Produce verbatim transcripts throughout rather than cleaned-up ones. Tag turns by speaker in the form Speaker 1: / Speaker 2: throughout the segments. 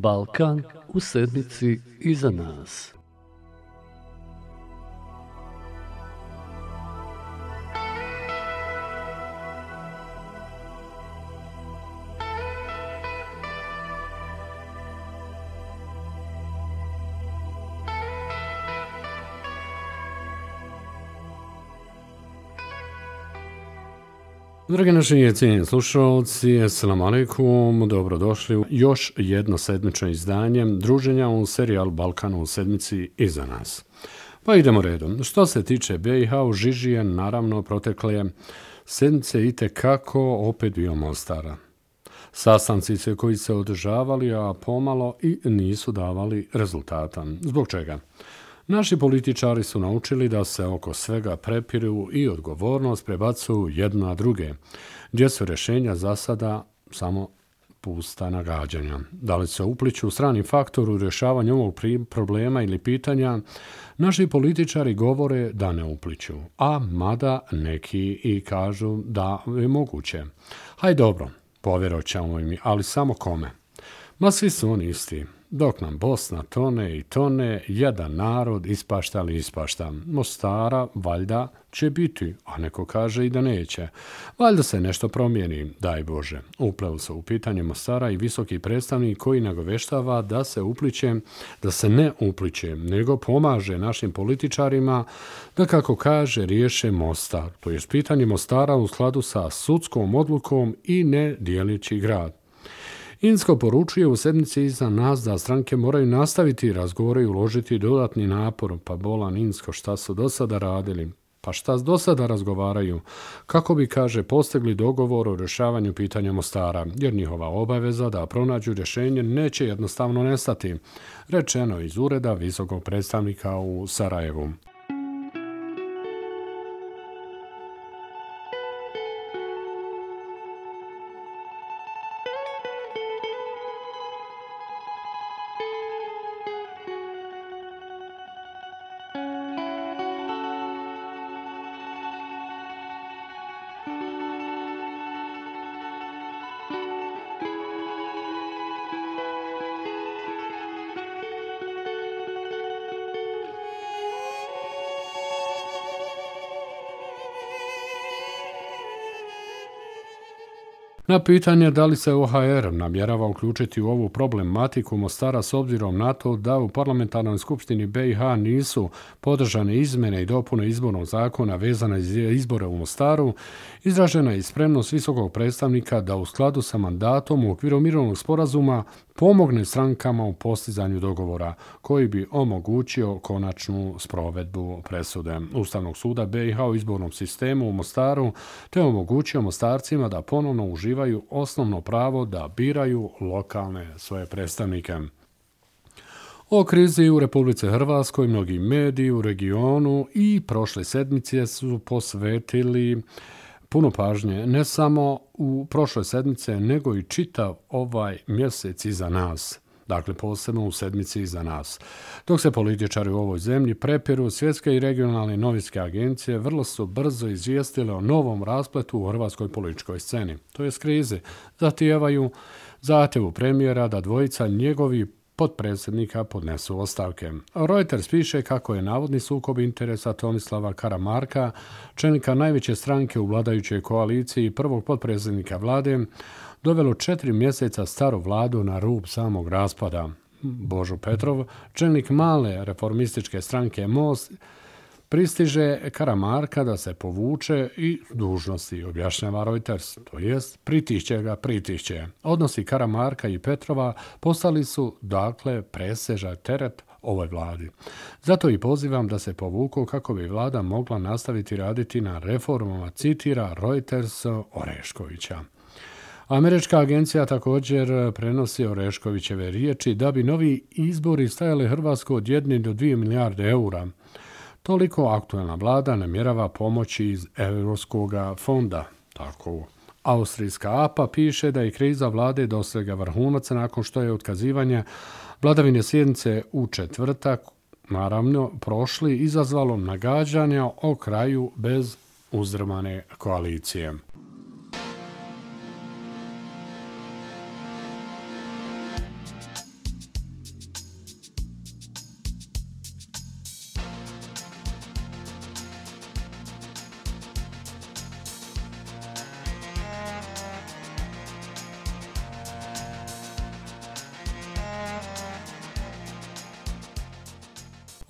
Speaker 1: Balkan u sedmici iza nas.
Speaker 2: Dragi naši cijenjeni slušalci, assalamu alaikum, dobrodošli u još jedno sedmično izdanje druženja u serijalu Balkan u sedmici iza nas. Pa idemo redom. Što se tiče B i H, u žiži je naravno protekle sedmice itekako opet bio Mostara. Sastanci se koji se održavali, a pomalo i nisu davali rezultata. Zbog čega? Naši političari su naučili da se oko svega prepiru i odgovornost prebacuju jedno na druge, gdje su rješenja za sada samo pusta nagađanja. Da li se upliću strani faktor u rješavanju ovog problema ili pitanja, naši političari govore da ne upliću, a mada neki i kažu da je moguće. Haj dobro, povjerovat ćemo im, ali samo kome? Ma svi su oni isti. Dok nam Bosna tone i tone, jedan narod ispašta li ispašta. Mostara, valjda, će biti, a neko kaže i da neće. Valjda se nešto promijeni, daj Bože. Upleo se u pitanje Mostara i visoki predstavnik koji nagoveštava da se upliće, da se ne upliće, nego pomaže našim političarima da, kako kaže, riješe Mostar. To je pitanje Mostara u skladu sa sudskom odlukom i ne dijelići grad. Insko poručuje u sedmici iza nas da stranke moraju nastaviti razgovore i uložiti dodatni napor, pa bolan Insko šta su do sada radili, pa šta do sada razgovaraju, kako bi, kaže, postigli dogovor o rješavanju pitanja Mostara, jer njihova obaveza da pronađu rješenje neće jednostavno nestati, rečeno iz ureda visokog predstavnika u Sarajevu. Na pitanje da li se O H R namjerava uključiti u ovu problematiku Mostara s obzirom na to da u parlamentarnoj skupštini B i H nisu podržane izmjene i dopune izbornog zakona vezane za izbore u Mostaru, izražena je spremnost visokog predstavnika da u skladu sa mandatom u okviru mirovnog sporazuma pomogne strankama u postizanju dogovora koji bi omogućio konačnu sprovedbu presude Ustavnog suda B i H u izbornom sistemu u Mostaru te omogućio Mostarcima da ponovno uživaju osnovno pravo da biraju lokalne svoje predstavnike. O krizi u Republici Hrvatskoj mnogi mediji u regionu i prošle sedmice su posvetili puno pažnje, ne samo u prošloj sedmice, nego i čitav ovaj mjesec iza nas. Dakle, posebno u sedmici iza nas. Dok se političari u ovoj zemlji prepiru, svjetske i regionalne novinske agencije vrlo su brzo izvijestile o novom raspletu u hrvatskoj političkoj sceni. To je krize. Zahtijevaju zahtjevu premijera da dvojica njegovi potpredsjednika podnesu ostavke. Reuters piše kako je navodni sukob interesa Tomislava Karamarka, čelnika najveće stranke u vladajućoj koaliciji i prvog potpredsjednika vlade, dovelo četiri mjeseca staru vladu na rub samog raspada. Božo Petrov, čelnik male reformističke stranke Most, pristiže Karamarka da se povuče i dužnosti, objašnjava Reuters, to jest pritišće ga, pritišće. Odnosi Karamarka i Petrova postali su, dakle, presežak teret ovoj vladi. Zato i pozivam da se povuku kako bi vlada mogla nastaviti raditi na reformama, citira Reuters Oreškovića. Američka agencija također prenosi Oreškovićeve riječi da bi novi izbori stajali Hrvatsku od jedne do dvije milijarde eura. Toliko aktualna vlada namjerava pomoći iz Europskog fonda. Tako, austrijska A P A piše da je kriza vlade dosegla vrhunac nakon što je otkazivanje vladavine sjednice u četvrtak, naravno, prošli izazvalo nagađanja o kraju bez uzdrmane koalicije.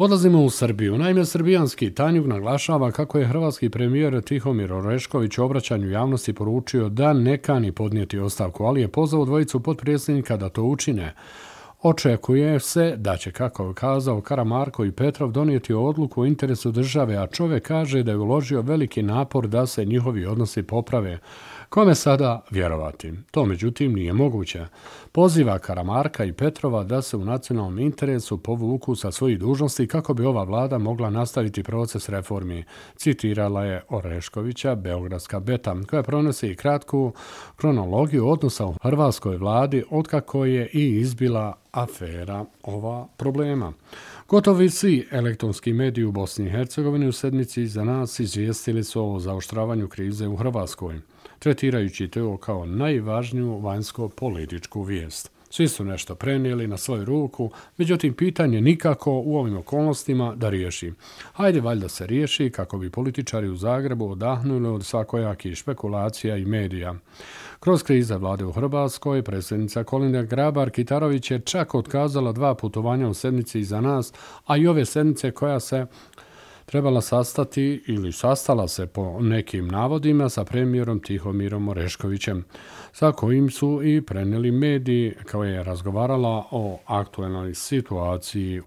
Speaker 2: Odlazimo u Srbiju. Naime, srbijanski Tanjug naglašava kako je hrvatski premijer Tihomir Orešković u obraćanju javnosti poručio da ne kani podnijeti ostavku, ali je pozvao dvojicu potpredsjednika da to učine. Očekuje se da će, kako je kazao, Karamarko i Petrov donijeti odluku u interesu države, a čovjek kaže da je uložio veliki napor da se njihovi odnosi poprave. Kome sada vjerovati? To međutim nije moguće. Poziva Karamarka i Petrova da se u nacionalnom interesu povuku sa svojih dužnosti kako bi ova vlada mogla nastaviti proces reformi, citirala je Oreškovića Beogradska beta, koja pronosi kratku kronologiju odnosa u hrvatskoj vladi otkako je i izbila afera ova problema. Gotovi svi elektronski mediji u Bosni i Hercegovini u sedmici za nas izvijestili su o zaoštravanju krize u Hrvatskoj, tretirajući to kao najvažniju vanjsko-političku vijest. Svi su nešto prenijeli na svoju ruku, međutim pitanje nikako u ovim okolnostima da riješi. Hajde valjda se riješi kako bi političari u Zagrebu odahnuli od svakojakih špekulacija i medija. Kroz krize vlade u Hrvatskoj, predsjednica Kolinda Grabar-Kitarović je čak otkazala dva putovanja u sedmici iza nas, a i ove sedmice koja se trebala sastati ili sastala se po nekim navodima sa premijerom Tihomirom Oreškovićem, sa kojim su i prenijeli mediji kao je razgovarala o aktualnoj situaciji.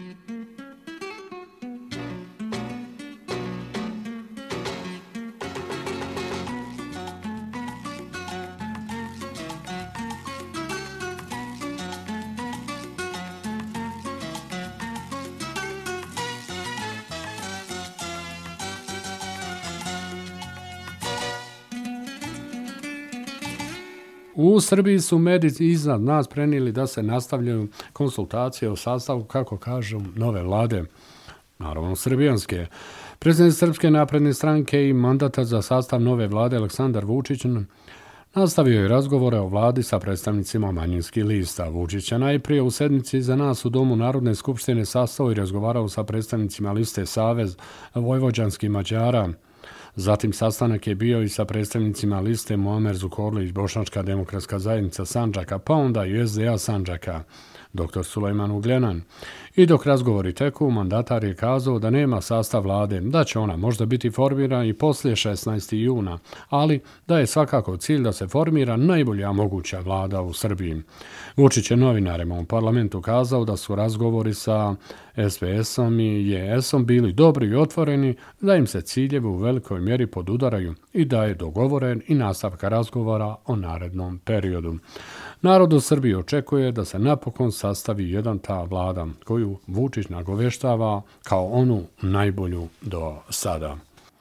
Speaker 2: U Srbiji su mediji iznad nas prenijeli da se nastavljaju konsultacije o sastavu, kako kažu, nove vlade, naravno srbijanske. Predsjednik Srpske napredne stranke i mandatar za sastav nove vlade Aleksandar Vučić nastavio je razgovore o vladi sa predstavnicima manjinskih lista. Vučić je najprije u sedmici za nas u Domu Narodne skupštine sastao i razgovarao sa predstavnicima liste Savez vojvođanskih Mađara. Zatim sastanak je bio i sa predstavnicima liste Muamer Zukorlić, Bošnjačka demokratska zajednica Sandžaka, pa onda i S D A Sandžaka, doktor Sulejman Ugljanan. I dok razgovori teku, mandatar je kazao da nema sastav vlade, da će ona možda biti formirana i poslije šesnaestog juna, ali da je svakako cilj da se formira najbolja moguća vlada u Srbiji. Vučić je novinarima u parlamentu kazao da su razgovori sa S P S-om i J S-om bili dobri i otvoreni, da im se ciljevi u velikoj mjeri podudaraju i da je dogovoren i nastavka razgovora o narednom periodu. Narod u Srbiji očekuje da se napokon sastavi jedan ta vlada koju Vučić nagoveštava kao onu najbolju do sada.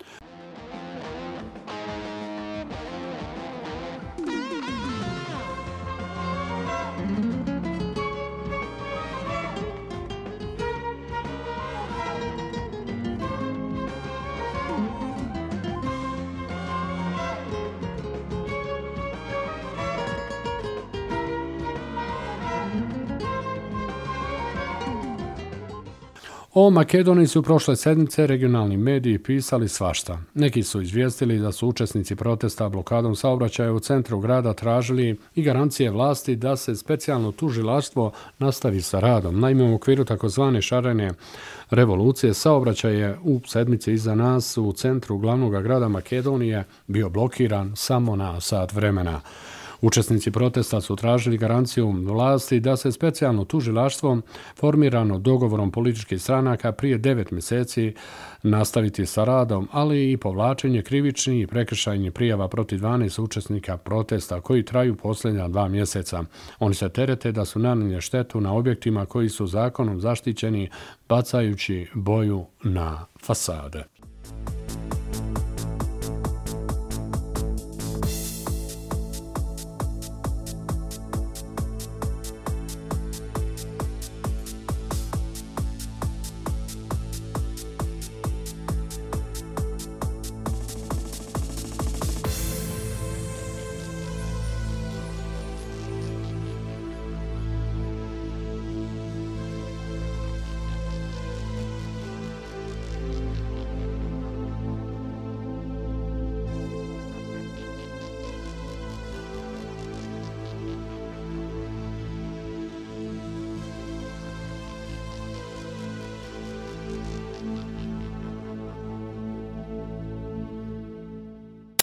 Speaker 2: O Makedoniji su prošle sedmice regionalni mediji pisali svašta. Neki su izvijestili da su učesnici protesta blokadom saobraćaja u centru grada tražili i garancije vlasti da se specijalno tužilaštvo nastavi sa radom. Naime, u okviru takozvane šarene revolucije saobraćaj je u sedmici iza nas u centru glavnog grada Makedonije bio blokiran samo na sat vremena. Učesnici protesta su tražili garanciju vlasti da se specijalno tužilaštvo formirano dogovorom političkih stranaka prije devet mjeseci nastaviti sa radom, ali i povlačenje krivičnih i prekršajnih prijava protiv dvanaest učesnika protesta koji traju posljednja dva mjeseca. Oni se terete da su nanijeli štetu na objektima koji su zakonom zaštićeni bacajući boju na fasade.